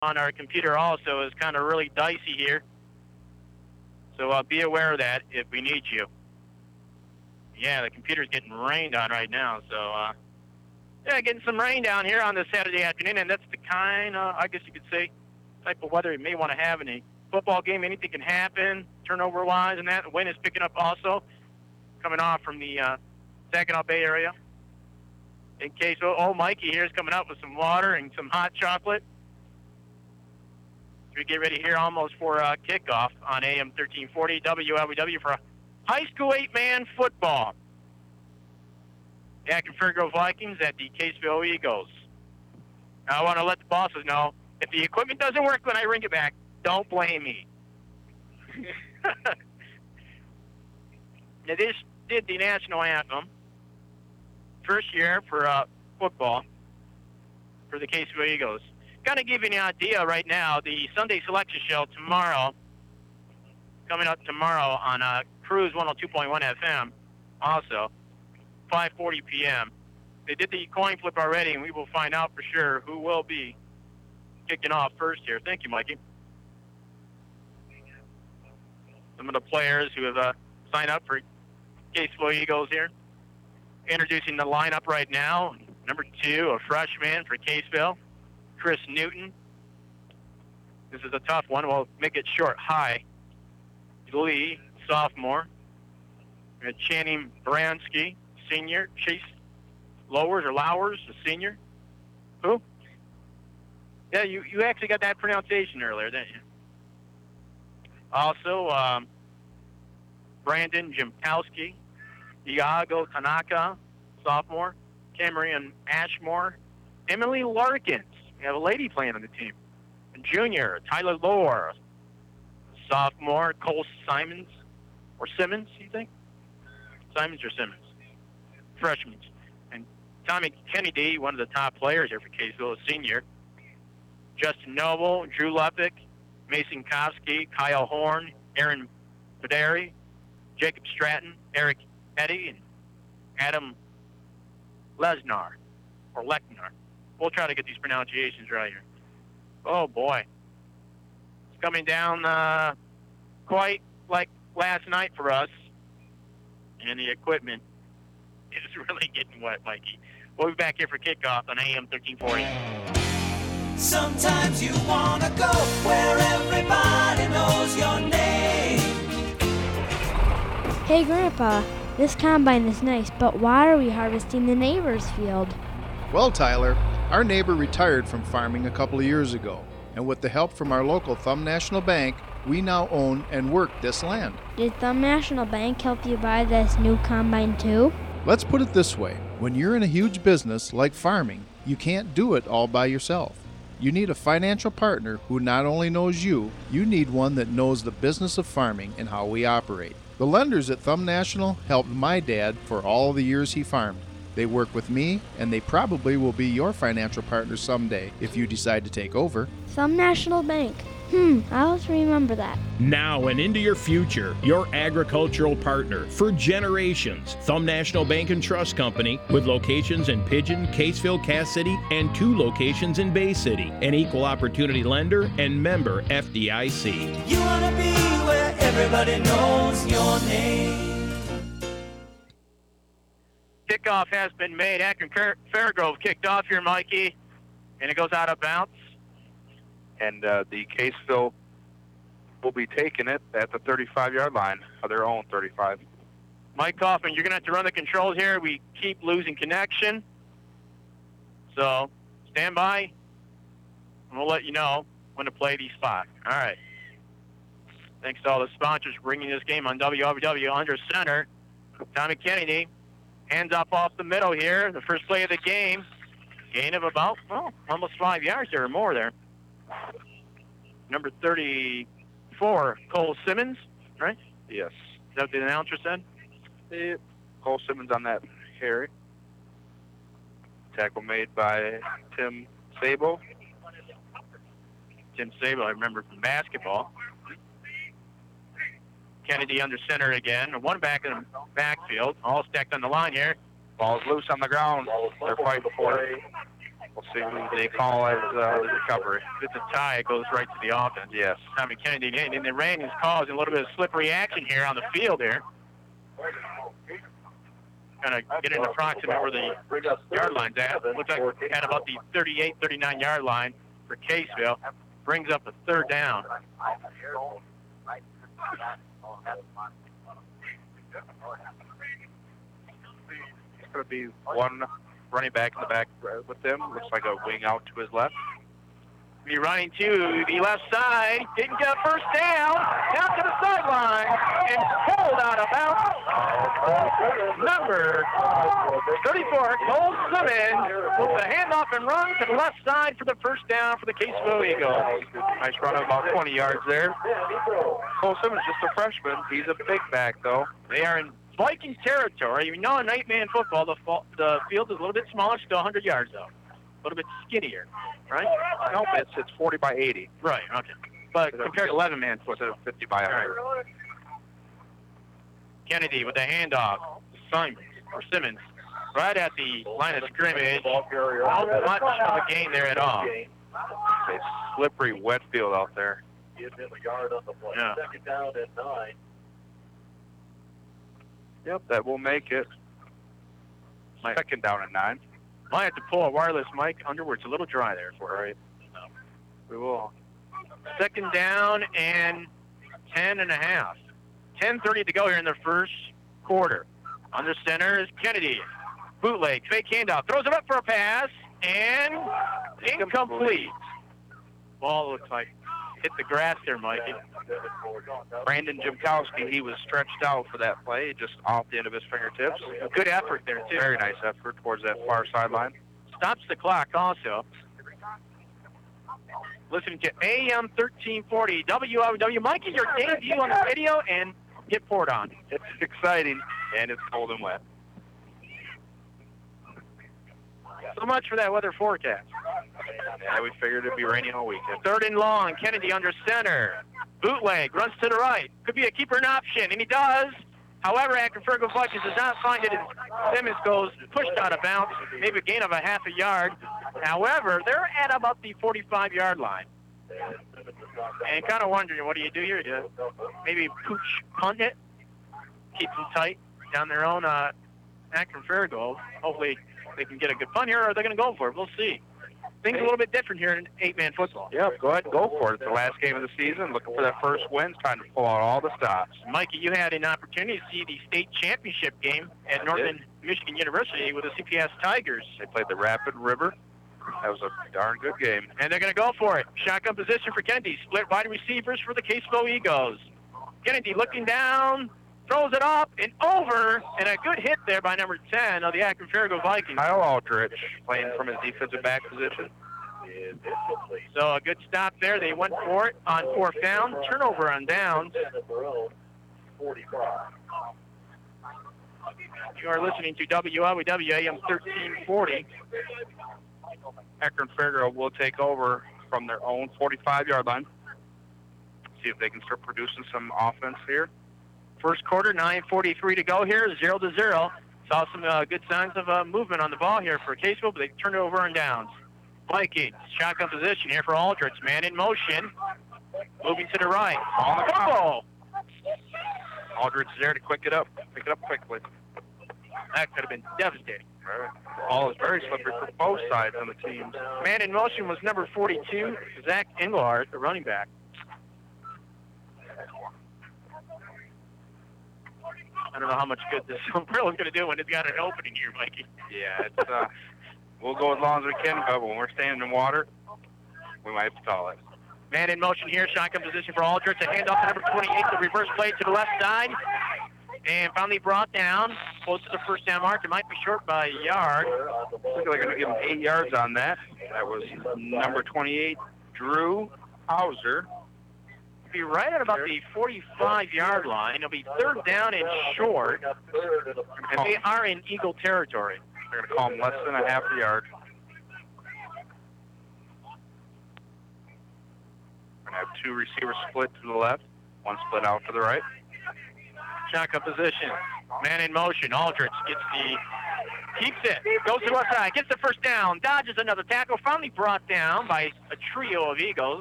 on our computer also is kind of really dicey here. So be aware of that if we need you. Yeah, the computer's getting rained on right now. So, yeah, getting some rain down here on this Saturday afternoon. And that's the kind, I guess you could say, type of weather you may want to have in a football game. Anything can happen, turnover-wise and that. The wind is picking up also, coming off from the Saginaw Bay area. In case, Mikey here is coming up with some water and some hot chocolate. We get ready here almost for kickoff on AM 1340 WLBW for high school 8-man football. The Akron Fairgrove Vikings at the Caseville Eagles. Now, I want to let the bosses know, if the equipment doesn't work when I ring it back, don't blame me. Now, this did the national anthem. First year for football for the Caseville Eagles. Kind of give you an idea right now, the Sunday Selection Show tomorrow, coming up tomorrow on Cruise 102.1 FM, also, 5:40 p.m. They did the coin flip already, and we will find out for sure who will be kicking off first here. Thank you, Mikey. Some of the players who have signed up for Caseville Eagles here. Introducing the lineup right now. Number 2, a freshman for Caseville, Chris Newton. This is a tough one. We'll make it short. High. Lee, sophomore. We had Channing Baranski, senior. Chase Lowers, a senior. Who? Yeah, you actually got that pronunciation earlier, didn't you? Also, Brandon Jimkowski, Iago Tanaka, sophomore. Cameron Ashmore. Emily Larkins. We have a lady playing on the team. A junior, Tyler Lohr. Sophomore, Cole Simons. Or Simmons, you think? Simons or Simmons? Freshmen. And Tommy Kennedy, one of the top players here for Caseville, a senior. Justin Noble, Drew Lepick, Mason Kofsky, Kyle Horn, Aaron Baderi, Jacob Stratton, Eric Eddy, and Adam Lesnar, or Lechnar. We'll try to get these pronunciations right here. Oh, boy. It's coming down quite like last night for us. And the equipment is really getting wet, Mikey. We'll be back here for kickoff on AM 1340. Sometimes you want to go where everybody knows your name. Hey, Grandpa, this combine is nice, but why are we harvesting the neighbor's field? Well, Tyler, our neighbor retired from farming a couple of years ago, and with the help from our local Thumb National Bank, we now own and work this land. Did Thumb National Bank help you buy this new combine too? Let's put it this way. When you're in a huge business like farming, you can't do it all by yourself. You need a financial partner who not only knows you, you need one that knows the business of farming and how we operate. The lenders at Thumb National helped my dad for all the years he farmed. They work with me, and they probably will be your financial partner someday if you decide to take over. Thumb National Bank. I'll have to remember that. Now and into your future, your agricultural partner for generations. Thumb National Bank and Trust Company, with locations in Pigeon, Caseville, Cass City, and 2 locations in Bay City. An equal opportunity lender and member FDIC. You want to be where everybody knows your name. Kickoff has been made. Akron Fairgrove kicked off here, Mikey, and it goes out of bounds. And the Caseville will be taking it at the 35-yard line of their own 35. Mike Kaufman, you're going to have to run the controls here. We keep losing connection. So stand by, and we'll let you know when to play these spots. All right. Thanks to all the sponsors for bringing this game on WLBW under center. Tommy Kennedy, hands off the middle here. The first play of the game. Gain of about, almost 5 yards there or more there. Number 34, Cole Simmons, right? Yes. Is that what the announcer said? Yeah. Cole Simmons on that carry. Tackle made by Tim Sabo. Tim Sabo, I remember from basketball. Kennedy under center again. One back in the backfield, all stacked on the line here. Ball's loose on the ground. They're fighting for it. We'll see who they call as the recovery. If it's a tie, it goes right to the offense. Yes. Tommy Kennedy, and the rain is causing a little bit of slippery action here on the field here. Kind of getting approximate where the yard line's at. Looks like we're at about the 38, 39 yard line for Caseville. Brings up a third down. It's going to be one running back in the back with them. Looks like a wing out to his left. Be running to the left side. Didn't get a first down. Down to the sideline. And pulled out of bounds. Number 34, Cole Simmons, with the handoff and run to the left side for the first down for the Caseville Eagles. Nice run of about 20 yards there. Cole Simmons, just a freshman. He's a big back, though. They are in Viking territory. You know, in 8-man football, the field is a little bit smaller, still 100 yards, though. A little bit skinnier, right? Nope, it's 40 by 80. Right, okay. But compared to 11-man football. Instead of 50 by 100. Right. Kennedy with the handoff. Simmons, right at the line of scrimmage. Not much of a gain there at all. It's a slippery, wet field out there. Yeah. Yep, that will make it. Second down at 9. Might have to pull a wireless mic underward. It's a little dry there for it. We will. Second down and 10.5. 10:30 to go here in the first quarter. Under center is Kennedy. Bootleg, fake handoff, throws it up for a pass, and incomplete. Ball looks like hit the grass there, Mikey. Brandon Jimkowski, he was stretched out for that play, just off the end of his fingertips. A good effort there, too. Very nice effort towards that far sideline. Stops the clock also. Listening to AM 1340 WOW. Mikey, your debut on the radio, and get poured on. It's exciting, and it's cold and wet. So much for that weather forecast. Yeah, we figured it'd be raining all weekend. Third and long, Kennedy under center. Bootleg, runs to the right. Could be a keeper an option, and he does. However, Akron Fargo Vikings does not find it, and Simmons goes pushed out of bounds, maybe a gain of a half a yard. However, they're at about the 45-yard line. And kind of wondering, what do you do here? Do you maybe pooch punt it, keep them tight down their own Akron Fargo. Hopefully they can get a good punt here, or are they going to go for it? We'll see. Things a little bit different here in 8-man football. Yep, go ahead and go for it. It's the last game of the season. Looking for that first win. Trying to pull out all the stops. Mikey, you had an opportunity to see the state championship game at Northern Michigan University with the CPS Tigers. They played the Rapid River. That was a darn good game. And they're going to go for it. Shotgun position for Kennedy. Split wide receivers for the Caseville Eagles. Kennedy looking down, throws it up and over, and a good hit there by number 10 of the Akron Fargo Vikings. Kyle Aldrich playing from his defensive back position. So a good stop there. They went for it on fourth down. Turnover on downs. You are listening to WLWW AM 1340. Akron Fargo will take over from their own 45-yard line. See if they can start producing some offense here. First quarter, 9:43 to go here, 0-0. Saw some good signs of movement on the ball here for Caseville, but they turned it over on downs. Vikings, shotgun position here for Aldrich. Man in motion. Moving to the right. On the fumble. Aldrich is there to pick it up quickly. That could have been devastating. Ball is very slippery for both sides on the teams. Man in motion was number 42, Zach Engelhardt, the running back. I don't know how much good this umbrella is going to do when it's got an opening here, Mikey. Yeah, it's we'll go as long as we can, but when we're standing in water, we might have to call it. Man in motion here, shotgun position for Aldrich. A handoff to number 28, the reverse play to the left side. And finally brought down, close to the first down mark. It might be short by a yard. Looks like they're going to give him 8 yards on that. That was number 28, Drew Hauser. Be right at about the 45-yard line. It'll be third down and short. And they are in Eagle territory. They're going to call him less than a half a yard. We're going to have 2 receivers split to the left, 1 split out to the right. Shotgun position. Man in motion. Aldrich gets the Keeps it. Goes to the left side. Gets the first down. Dodges another tackle. Finally brought down by a trio of Eagles.